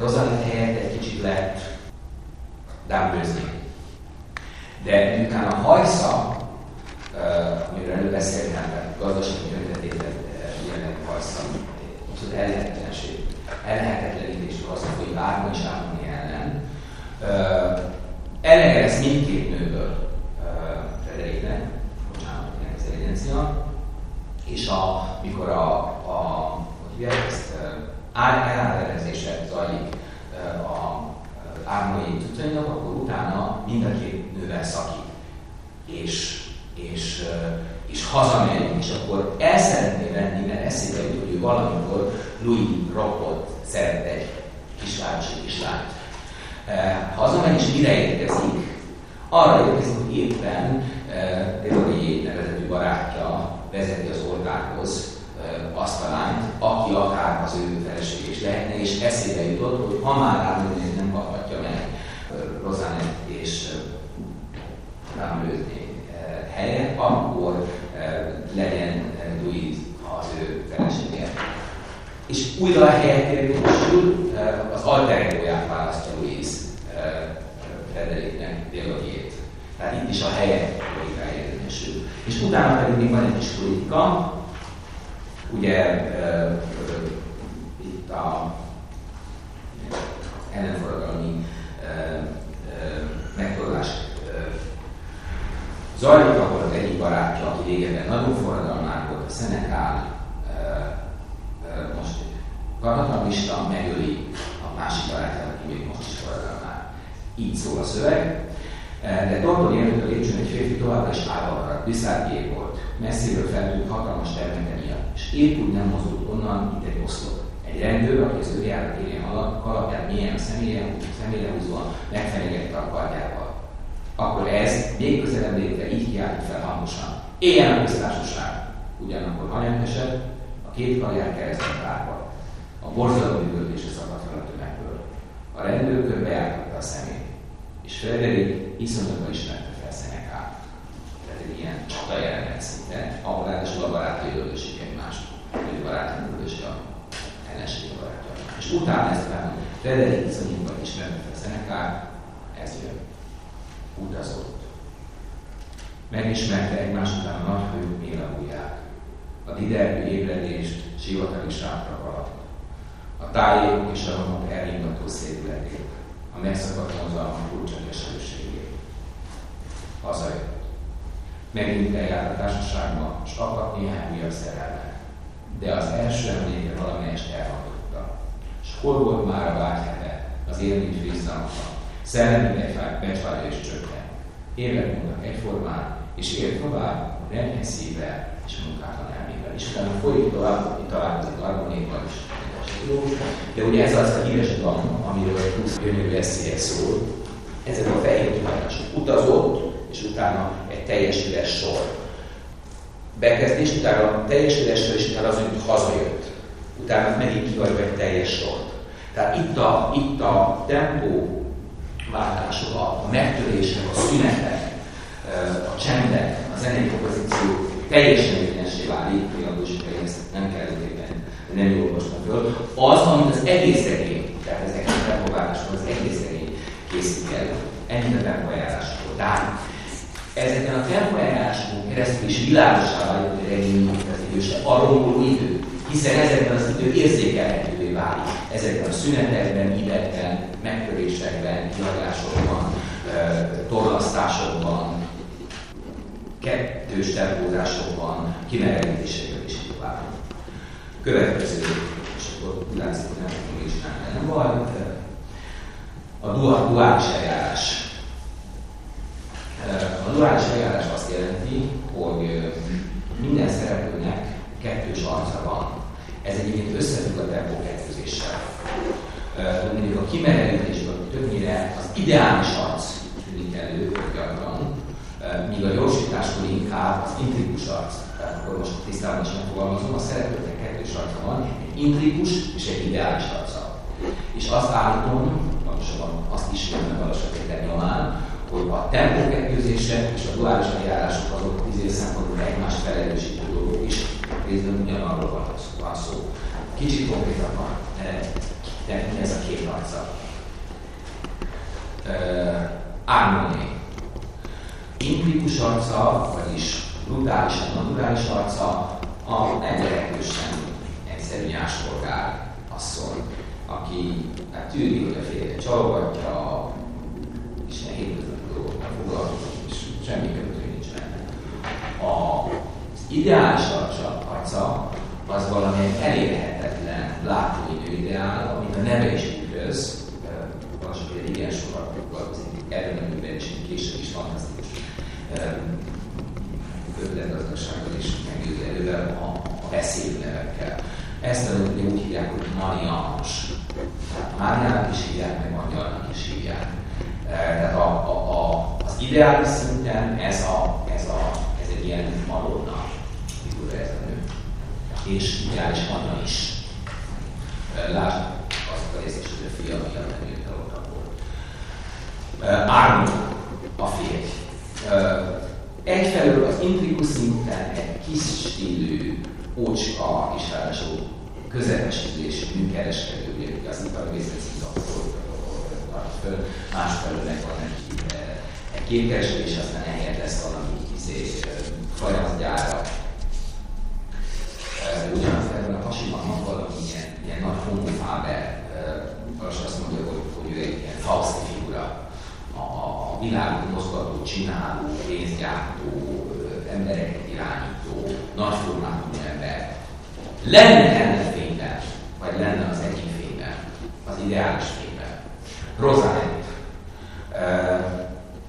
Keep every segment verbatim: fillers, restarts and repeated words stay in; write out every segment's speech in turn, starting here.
Rosalind helyett egy kicsit lett Dumbledore. De miután a hajsza, uh, amiről előbb beszéltem, tehát gazdasági öntetétet jelenleg hajsza, most az ellehetetlenség, ellehetetlenítésről az, hogy bármi is állni ellen. Uh, Elege lesz mindkét nőből uh, Frederiknek, bocsánat, ennek az evidencia, és a, mikor a, a hogy hívják ezt, uh, elárverezése zajlik uh, a ármai cuccainak, akkor utána mind a két nővel szakít, és, és, és hazamegy, és akkor el szeretné venni, mert eszébe jut, hogy ő valamikor Louis Rockot szeret egy kisvárosi kislányt. Hazamegy, és mire érkezik? Arra érkezik, hogy éppen Delorie nevezetű barátja vezeti az ordákhoz azt a lányt, aki akár az ő feleség is lehetne, és eszébe jutott, hogy ha már Dumbledore nem kaphatja meg Rosanne és Dumbledore helyet, akkor legyen Louise az ő felesége. És újra a helyet érvényesül, az alter egóját választja Louise Frederiknek Deloriét. Tehát itt is a helyet érvényesül. És utána pedig még van egy kis politika, ugye uh, uh, itt a ellenforradalmi uh, uh, megtorlás uh, zajlik, akkor az egyik barátja, aki régebben nagyon forradalmár volt, a Szenekál, uh, uh, most karatalmista, megöli a másik barátját, aki még most is forradalmár. Így szól a szöveg. De Tortoni előtt a lépcsőn egy férfi továbbra is állva maradt, Bissardié volt, messziről feltűnt hatalmas termete miatt, és épp úgy nem mozdult onnan, mint egy oszlop. Egy rendőr, aki az őrjárat élén alatt, kalapját mélyen a szemére húzva, megfenyegette a kardjával. Akkor ez még közelebb lépve így kiáltott fel hangosan. Éljen a köztársaság! Ugyanakkor hanyag esett, a két karját keresztben tárva. A borzalom üvöltése szakadt fel a tömegből. A rendőr körbejártotta a szemét. És Frederik iszonyatban ismerte fel Szenekát. Tehát egy ilyen csata jelenet szinte, ahol ráadásul a barátai öldösik egymást, vagy a barátai öldösik a ellensége barátja. És utána ezt már Frederik iszonyatban ismerte fel Szenekát, ez jön. Utazott. Megismerte egymás után a nagy hők mélagúját, a didergő ébredést, sivatagi sátrak alatt, a tájékok és a romok elringató szédületét, a megszakadt mozgalmak furcsa keserűségét. Hazajött. Megint eljárt a társaságban, s akadt néhány újabb szerelme. De az első emléke valamelyest elhatotta. S hol volt már a vágyheve, az élmény félszalmatlan, szellemi becsvágya és csökken. Évek múltak egyformán, és ér tovább, renyhe szívvel és munkátlan elmével. És utána folyik tovább, hogy találkozik Argonékkal is. De ugye ez az a híres dal, amiről húsz gyönyörű eszéje szól. Ezek a fehér tudományosok utazott, és utána egy teljes üres sor. Bekezdés, utána a teljes üres sor, és utána az, hogy hazajött. Utána megint kihagyva egy teljes sort. Tehát itt a, itt a tempó váltások, a megtörések, a szünetek, a csendek, a zenei kompozíció teljesen érvényessé válik, például ezt nem kell éppen, nem jól olvastam föl, az, amit az egész regény, tehát ezek a tempóváltások az egész regény készít el, ennyit a tempóeljárásokról. Tehát ezeken a tempóeljárásokon keresztül is világosá válik, hogy a regény az időse a romboló idő, hiszen ezekben az idő érzékelhetővé válik. Ezekben a szünetekben, idegben, megtörésekben, kiadásokban, torlasztásokban, kettős tempózásokban, kimerevítésekben is így válik. Következő, és akkor úgy látszik, hogy nem tudom is csinálni, nem baj, a duális eljárás. A duális eljárás azt jelenti, hogy minden szereplőnek kettős arca van. Ez egyébként összefügg a tempókettőzéssel. Mondjuk a kimerevítésből többnyire az ideális arc tűnik elő gyakran, míg a gyorsításkor inkább az intrikus arc. Tehát akkor most tisztában is megfogalmazom, a szereplőknek kettős arca van, egy intrikus és egy ideális arca. És azt állítom, pontosabban azt ismerem meg Balassagy Péter nyomán, hogy a tempókettőzések és a duális eljárások azok tíz szempontból egymást felerősítő dolgok is, részben ugyanarról van szó. Kicsit konkrétabban, de mi ez a két nagy arca. Armoné. Implikus arca, vagyis brutálisan naturális arca, a meglehetősen egyszerű nyáspolgár asszony, aki hát tűri, hogy a férje csalogatja, és ilyen hétköznapi dolgokkal foglalkozik, és semmi kötő nincs benne. Az ideális arca az valami elérhetetlen látóidő ideál, amit a neve is tükröz, valószínűleg például igen sokat foglalkozik, erőnökben is, később is fantasztikus ötletgazdasággal és meggyőző erővel, a, a beszélő nevekkel. Ezt a nőt úgy hívják, hogy Marianus. Máriának is hívják, meg Angyalnak is hívják. Tehát a, a, a, az ideális szinten ez, a, ez, a, ez egy ilyen Madonna figura ez a nő. És ideális anya is. Lásd azt a részesítő fia, aki a neműt alapból. Arno a férj. Egyfelől az intrikus szinten egy kis stílű, ócska és ráadásul közepes ízlésű műkereskedő, ugye az iparvészet Szingapúrról tart föl, másfelől meg van neki egy képkereskedő, és aztán ehelyett lesz valami izé, fajazgyára. Ugyanaz ebben a pasiban van valami ilyen, ilyen nagy homofáber, és azt mondja, hogy, hogy ő egy ilyen Fausti figura. A világot mozgató, csináló, pénzgyártó, embereket irányító, nagyformátumú ember. Lenne ennek fényben, vagy lenne az egyik fényben, az ideális fényben. Rosalind. Uh,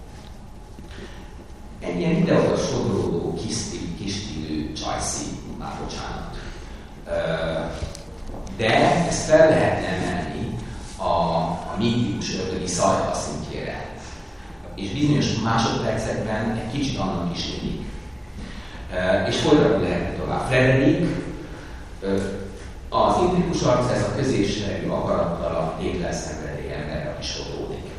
egy ilyen ide-oda sodródó, kis-stílű csajszi, már bocsánat. Uh, de ezt fel lehetne emelni a, a mítikus ördögi szajha szintjére. És bizonyos másodpercekben egy kicsit annak is élik. Uh, és folytatni lehetne tovább. Frederik, uh, az intrikus arc, ez a középségű akarattal a tétel szenvedély emberre is sodródik.